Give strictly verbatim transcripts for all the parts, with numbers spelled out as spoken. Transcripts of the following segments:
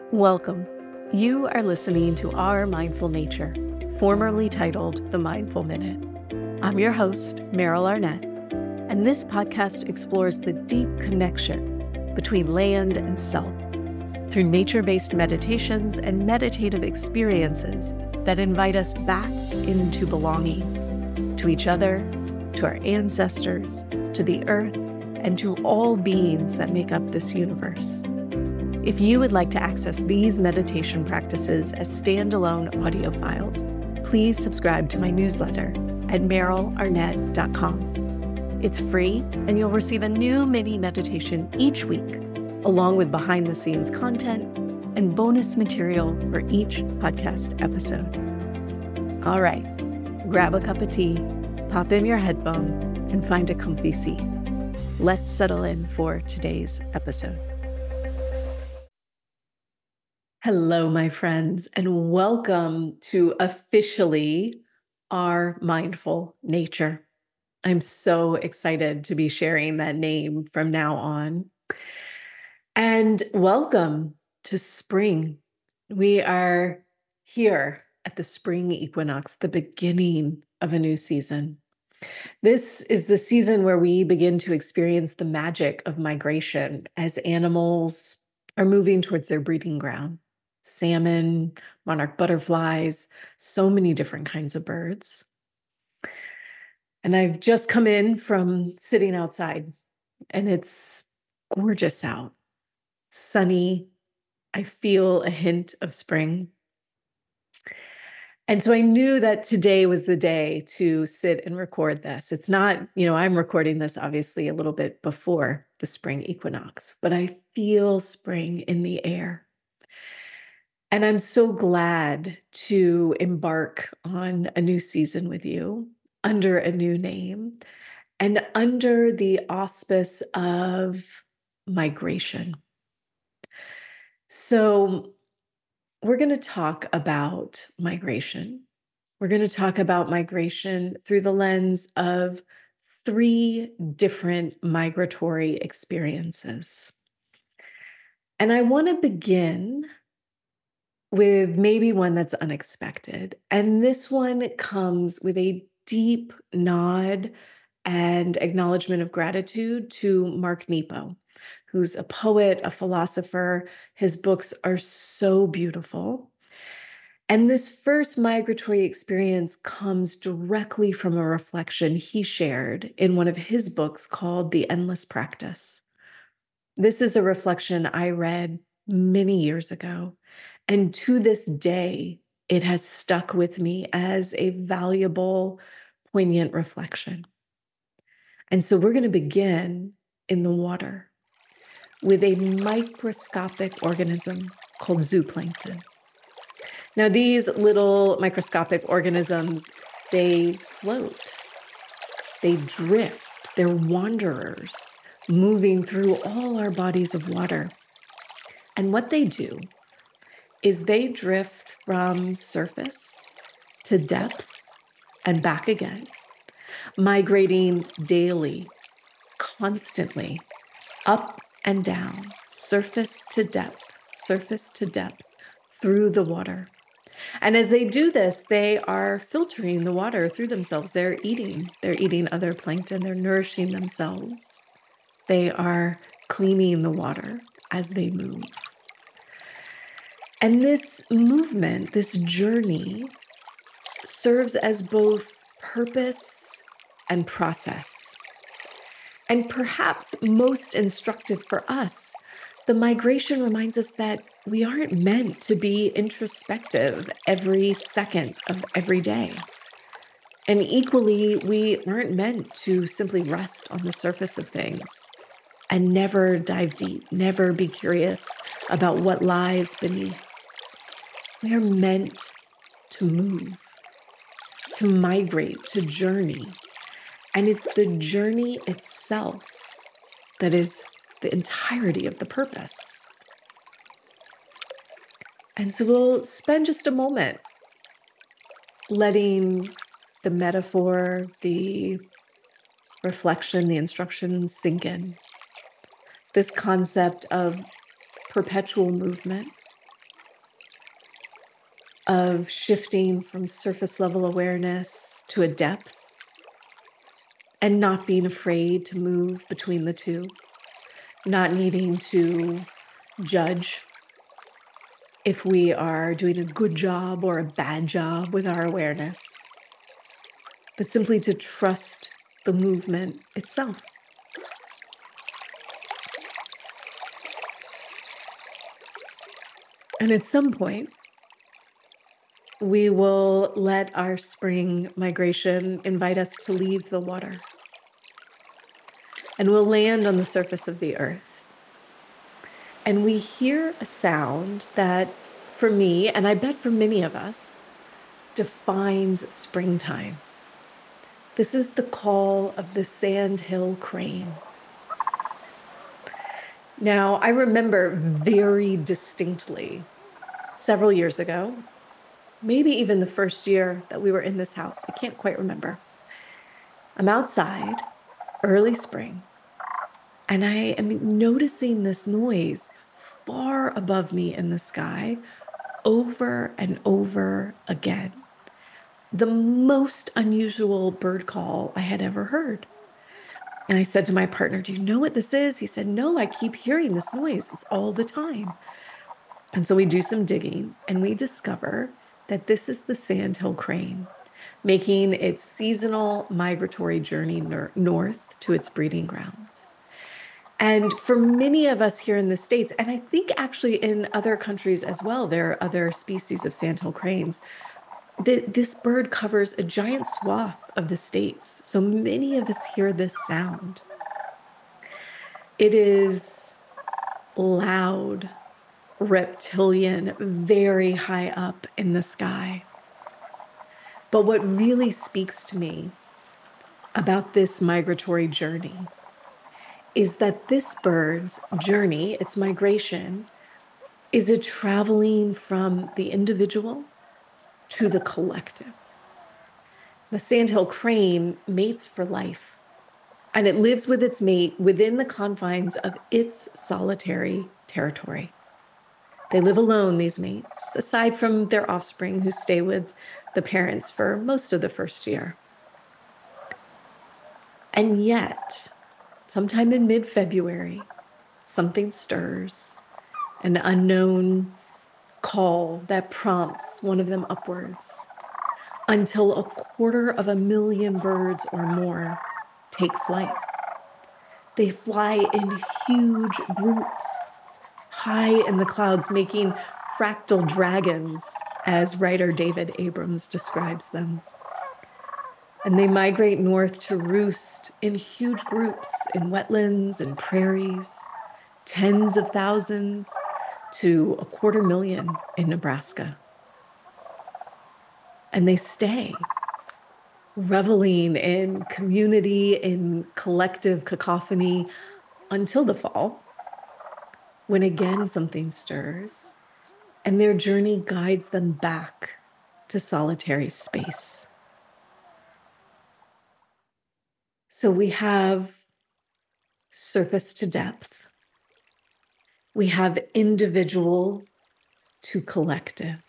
Welcome. You are listening to Our Mindful Nature, formerly titled The Mindful Minute. I'm your host, Meryl Arnett, and this podcast explores the deep connection between land and self through nature-based meditations and meditative experiences that invite us back into belonging to each other, to our ancestors, to the earth, and to all beings that make up this universe. If you would like to access these meditation practices as standalone audio files, please subscribe to my newsletter at meryl arnett dot com. It's free, and you'll receive a new mini meditation each week, along with behind-the-scenes content and bonus material for each podcast episode. All right, grab a cup of tea, pop in your headphones, and find a comfy seat. Let's settle in for today's episode. Hello, my friends, and welcome to officially Our Mindful Nature. I'm so excited to be sharing that name from now on. And welcome to spring. We are here at the spring equinox, the beginning of a new season. This is the season where we begin to experience the magic of migration as animals are moving towards their breeding ground. Salmon, monarch butterflies, so many different kinds of birds. And I've just come in from sitting outside, and it's gorgeous out, sunny. I feel a hint of spring. And so I knew that today was the day to sit and record this. It's not, you know, I'm recording this obviously a little bit before the spring equinox, but I feel spring in the air. And I'm so glad to embark on a new season with you under a new name and under the auspice of migration. So we're going to talk about migration. We're going to talk about migration through the lens of three different migratory experiences. And I want to begin with maybe one that's unexpected. And this one comes with a deep nod and acknowledgement of gratitude to Mark Nepo, who's a poet, a philosopher. His books are so beautiful. And this first migratory experience comes directly from a reflection he shared in one of his books called The Endless Practice. This is a reflection I read many years ago. And to this day, it has stuck with me as a valuable, poignant reflection. And so we're going to begin in the water with a microscopic organism called zooplankton. Now, these little microscopic organisms, they float, they drift, they're wanderers moving through all our bodies of water. And what they do is they drift from surface to depth and back again, migrating daily, constantly, up and down, surface to depth, surface to depth, through the water. And as they do this, they are filtering the water through themselves. They're eating, they're eating other plankton, they're nourishing themselves. They are cleaning the water as they move. And this movement, this journey, serves as both purpose and process. And perhaps most instructive for us, the migration reminds us that we aren't meant to be introspective every second of every day. And equally, we aren't meant to simply rest on the surface of things and never dive deep, never be curious about what lies beneath. We are meant to move, to migrate, to journey. And it's the journey itself that is the entirety of the purpose. And so we'll spend just a moment letting the metaphor, the reflection, the instruction sink in. This concept of perpetual movement, of shifting from surface level awareness to a depth and not being afraid to move between the two, not needing to judge if we are doing a good job or a bad job with our awareness, but simply to trust the movement itself. And at some point, we will let our spring migration invite us to leave the water. And we'll land on the surface of the earth. And we hear a sound that, for me, and I bet for many of us, defines springtime. This is the call of the sandhill crane. Now, I remember very distinctly several years ago, maybe even the first year that we were in this house, I can't quite remember. I'm outside, early spring, and I am noticing this noise far above me in the sky over and over again. The most unusual bird call I had ever heard. And I said to my partner, "Do you know what this is?" He said, "No, I keep hearing this noise. It's all the time." And so we do some digging and we discover that this is the sandhill crane making its seasonal migratory journey nor- north to its breeding grounds. And for many of us here in the States, and I think actually in other countries as well, there are other species of sandhill cranes, th- this bird covers a giant swath of the States. So many of us hear this sound. It is loud, reptilian, very high up in the sky. But what really speaks to me about this migratory journey is that this bird's journey, its migration, is a traveling from the individual to the collective. The sandhill crane mates for life, and it lives with its mate within the confines of its solitary territory. They live alone, these mates, aside from their offspring who stay with the parents for most of the first year. And yet, sometime in mid-February, something stirs, an unknown call that prompts one of them upwards, until a quarter of a million birds or more take flight. They fly in huge groups, high in the clouds, making fractal dragons, as writer David Abrams describes them. And they migrate north to roost in huge groups in wetlands and prairies, tens of thousands to a quarter million in Nebraska. And they stay, reveling in community, in collective cacophony until the fall, when again something stirs and their journey guides them back to solitary space. So we have surface to depth. We have individual to collective.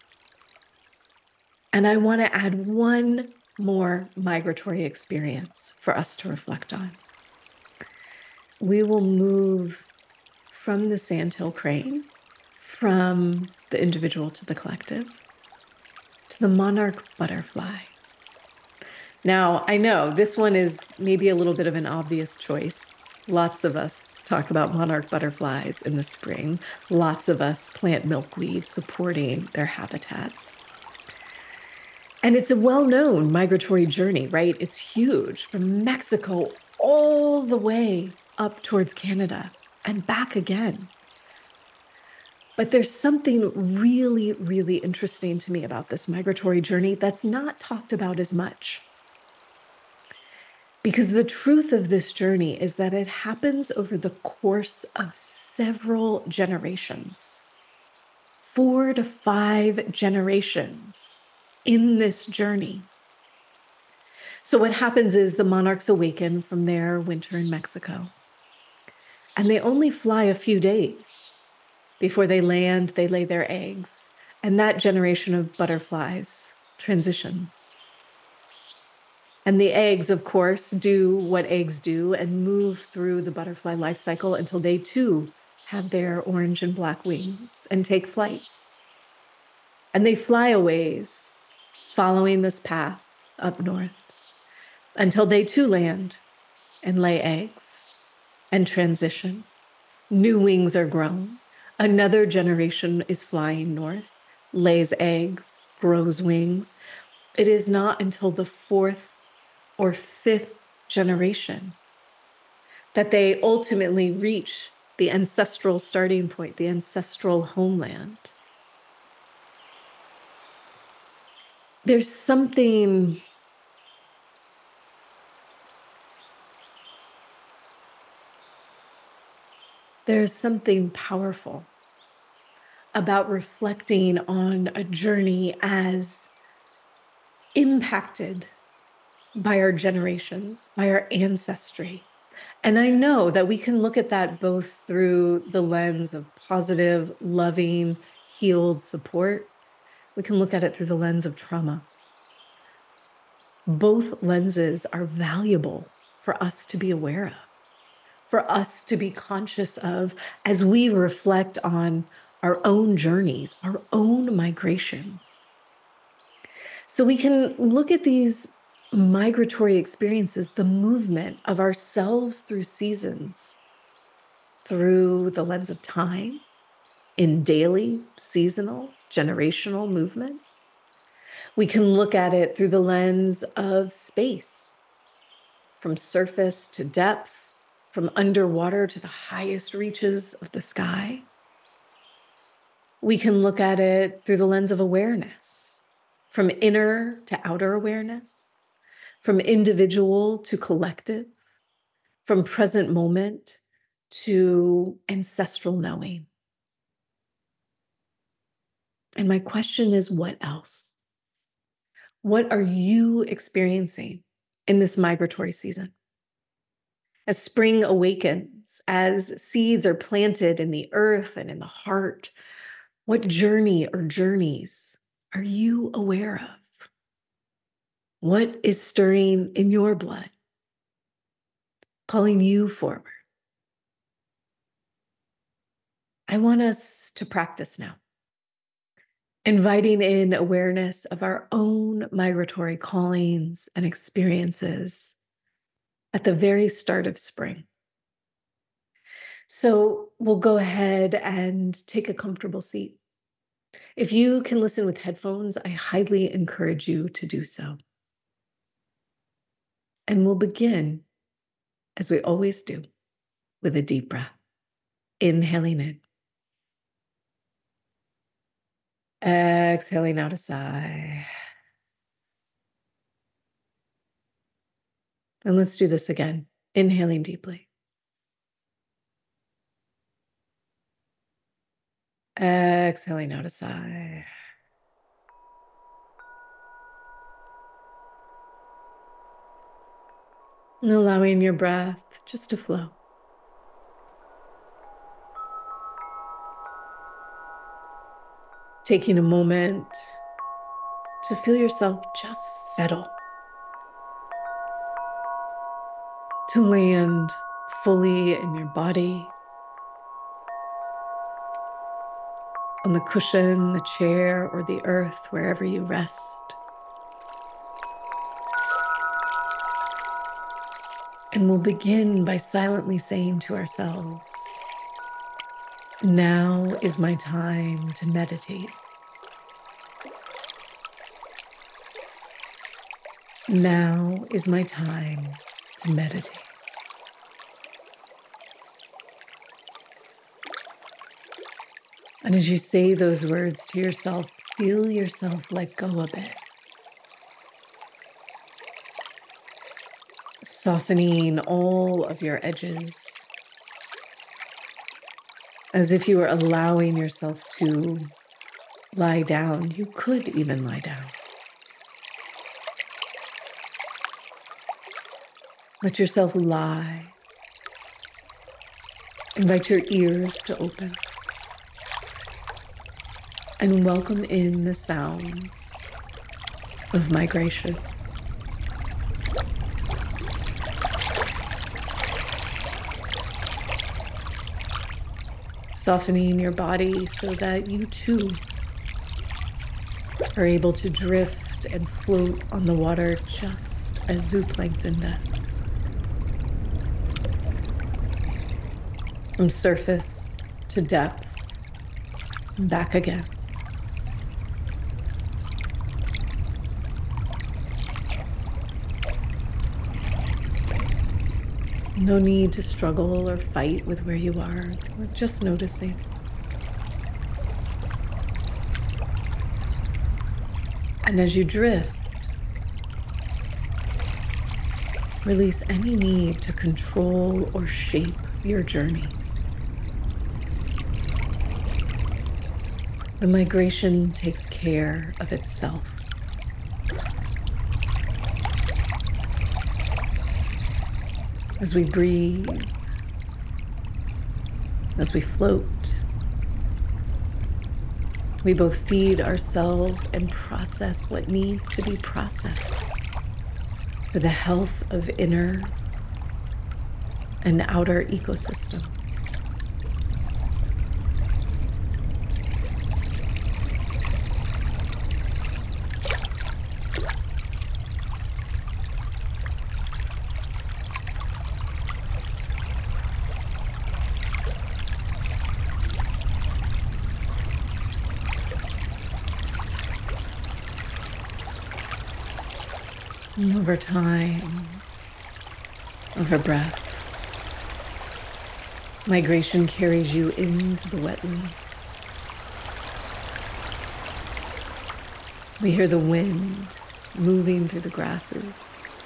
And I want to add one more migratory experience for us to reflect on. We will move from the sandhill crane, from the individual to the collective, to the monarch butterfly. Now, I know this one is maybe a little bit of an obvious choice. Lots of us talk about monarch butterflies in the spring. Lots of us plant milkweed supporting their habitats. And it's a well-known migratory journey, right? It's huge, from Mexico all the way up towards Canada and back again. But there's something really, really interesting to me about this migratory journey that's not talked about as much. Because the truth of this journey is that it happens over the course of several generations, four to five generations in this journey. So what happens is the monarchs awaken from their winter in Mexico, and they only fly a few days. Before they land, they lay their eggs, And that generation of butterflies transitions. And the eggs, of course, do what eggs do and move through the butterfly life cycle until they too have their orange and black wings and take flight. And they fly a ways, following this path up north, until they too land and lay eggs and transition. New wings are grown. Another generation is flying north, lays eggs, grows wings. It is not until the fourth or fifth generation that they ultimately reach the ancestral starting point, the ancestral homeland. There's something there's something powerful about reflecting on a journey as impacted by our generations, by our ancestry. And I know that we can look at that both through the lens of positive, loving, healed support. We can look at it through the lens of trauma. Both lenses are valuable for us to be aware of, for us to be conscious of as we reflect on our own journeys, our own migrations. So we can look at these migratory experiences, the movement of ourselves through seasons, through the lens of time, in daily, seasonal, generational movement. We can look at it through the lens of space, from surface to depth, from underwater to the highest reaches of the sky. We can look at it through the lens of awareness, from inner to outer awareness, from individual to collective, from present moment to ancestral knowing. And my question is, what else? What are you experiencing in this migratory season? As spring awakens, as seeds are planted in the earth and in the heart, what journey or journeys are you aware of? What is stirring in your blood, calling you forward? I want us to practice now, inviting in awareness of our own migratory callings and experiences at the very start of spring. So we'll go ahead and take a comfortable seat. If you can listen with headphones, I highly encourage you to do so. And we'll begin, as we always do, with a deep breath. Inhaling in. Exhaling out a sigh. And let's do this again. Inhaling deeply. Exhaling out a sigh. And allowing your breath just to flow. Taking a moment to feel yourself just settle. To land fully in your body, on the cushion, the chair, or the earth, wherever you rest. And we'll begin by silently saying to ourselves, now is my time to meditate. Now is my time to meditate. And as you say those words to yourself, feel yourself let go a bit. Softening all of your edges, as if you were allowing yourself to lie down. You could even lie down. Let yourself lie. Invite your ears to open. and welcome in the sounds of migration. Softening your body so that you too are able to drift and float on the water just as zooplankton does. From surface to depth, and back again. No need to struggle or fight with where you are. We're just noticing. And as you drift, release any need to control or shape your journey. The migration takes care of itself. As we breathe, as we float, we both feed ourselves and process what needs to be processed for the health of inner and outer ecosystem. And over time, over breath, migration carries you into the wetlands. We hear the wind moving through the grasses.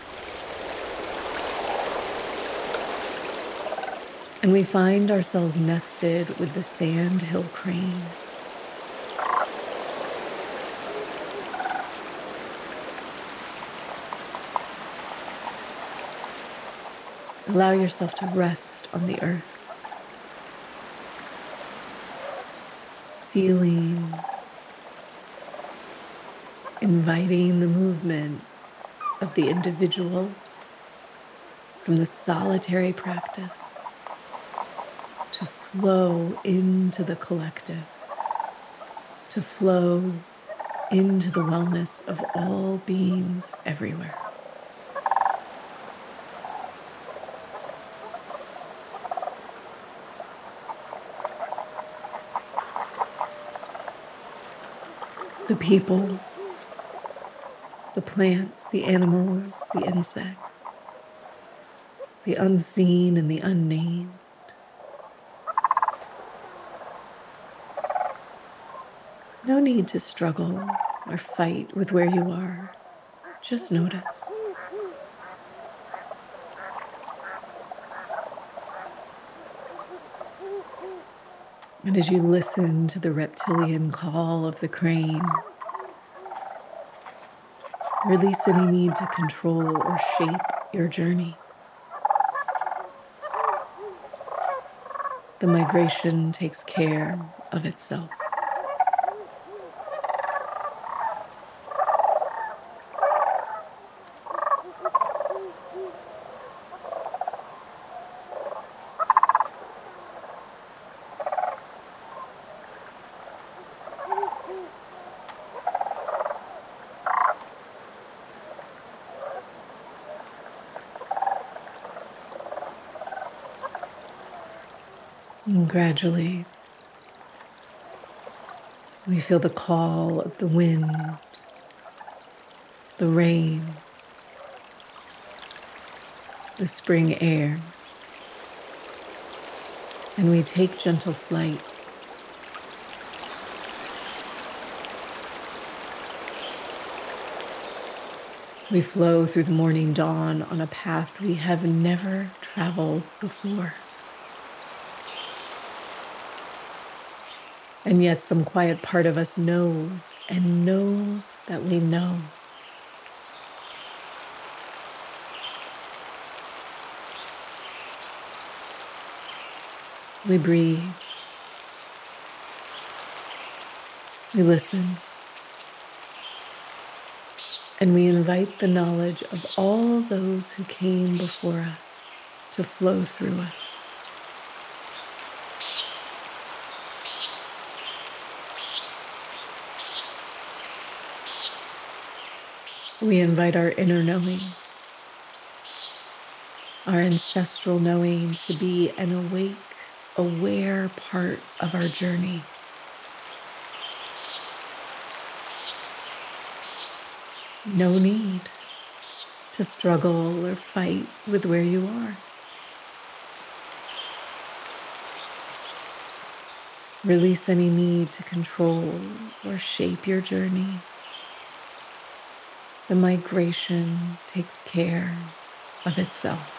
And we find ourselves nested with the sandhill crane. Allow yourself to rest on the earth, feeling, inviting the movement of the individual from the solitary practice to flow into the collective, to flow into the wellness of all beings everywhere. The people, the plants, the animals, the insects, the unseen and the unnamed. No need to struggle or fight with where you are. Just notice. And as you listen to the reptilian call of the crane, release any need to control or shape your journey. The migration takes care of itself. And gradually, we feel the call of the wind, the rain, the spring air, and we take gentle flight. We flow through the morning dawn on a path we have never traveled before. And yet some quiet part of us knows and knows that we know. We breathe. We listen, and we invite the knowledge of all those who came before us to flow through us. We invite our inner knowing, our ancestral knowing, to be an awake, aware part of our journey. No need to struggle or fight with where you are. Release any need to control or shape your journey. The migration takes care of itself.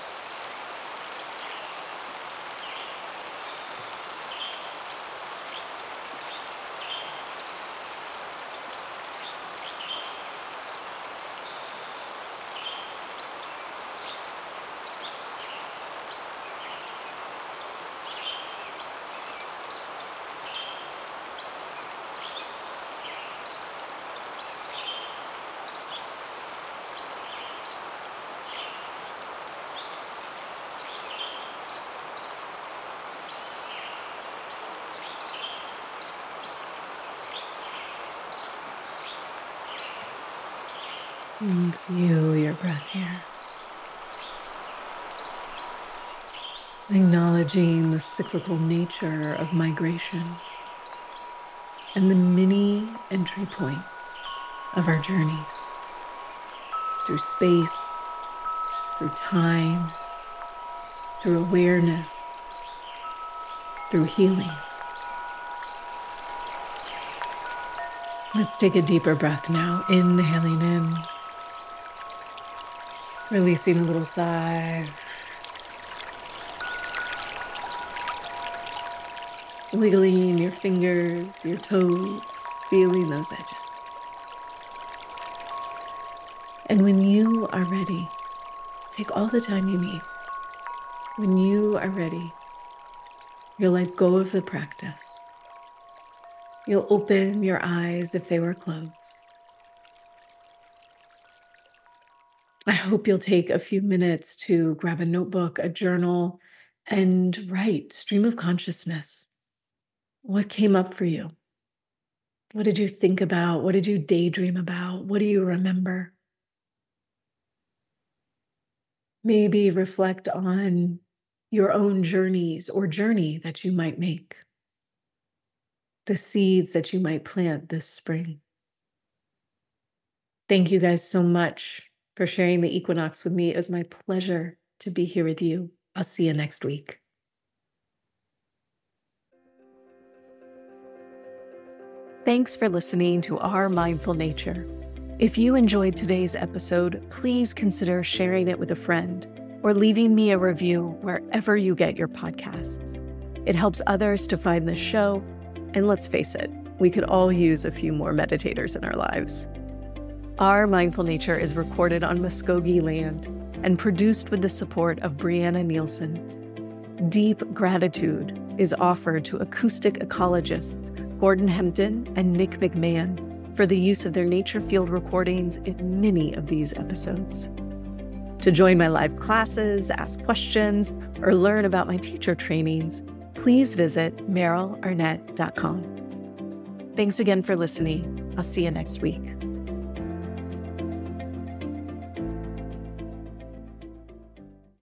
And feel your breath here. Acknowledging the cyclical nature of migration and the many entry points of our journeys through space, through time, through awareness, through healing. Let's take a deeper breath now, inhaling in, releasing a little sigh. Wiggling your fingers, your toes, feeling those edges. And when you are ready, take all the time you need. When you are ready, you'll let go of the practice. You'll open your eyes if they were closed. I hope you'll take a few minutes to grab a notebook, a journal, and write stream of consciousness. What came up for you? What did you think about? What did you daydream about? What do you remember? Maybe reflect on your own journeys or journey that you might make, the seeds that you might plant this spring. Thank you guys so much for sharing the equinox with me. It was my pleasure to be here with you. I'll see you next week. Thanks for listening to Our Mindful Nature. If you enjoyed today's episode, please consider sharing it with a friend or leaving me a review wherever you get your podcasts. It helps others to find the show, and let's face it, we could all use a few more meditators in our lives. Our Mindful Nature is recorded on Muskogee land and produced with the support of Brianna Nielsen. Deep gratitude is offered to acoustic ecologists Gordon Hempton and Nick McMahon for the use of their nature field recordings in many of these episodes. To join my live classes, ask questions, or learn about my teacher trainings, please visit meryl arnett dot com. Thanks again for listening. I'll see you next week.